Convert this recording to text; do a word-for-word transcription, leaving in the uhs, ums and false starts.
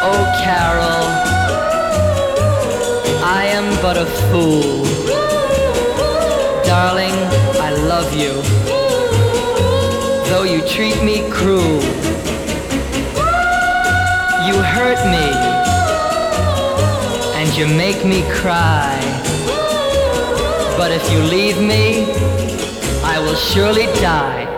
Oh, Carol, I am but a fool. Darling, I love you, though you treat me cruel. You hurt me, and you make me cry. But if you leave me, I will surely die.